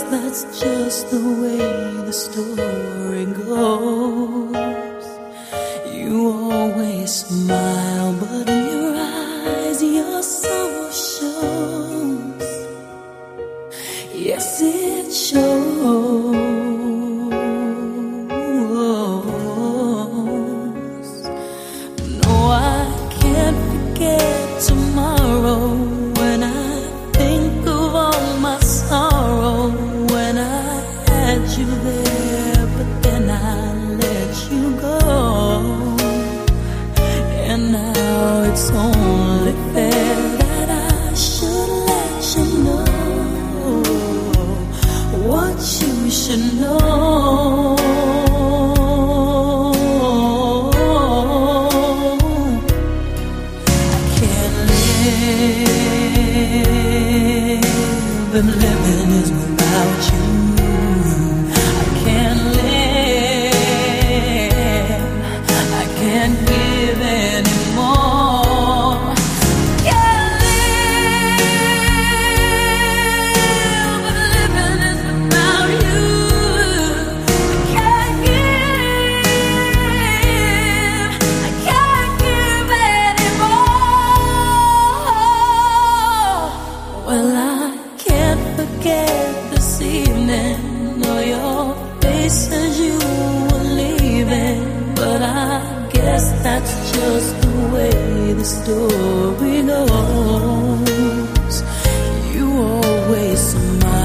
that's just the way the story goes. You always smile, but in your eyes your sorrow shows. Yes, it shows. No, I can't forget tomorrow when I think of all my sorrow. When I had you there, but then I let you go. And now it's only fair that I should let you know what you should know. I can't live if living is without you. I can't live, I can't give anymore. Can't live if living is without you. I can't give, I can't give anymore. Well, I can't forget this evening, or your face as you were leaving. But I guess that's just the way the story goes. You always smile.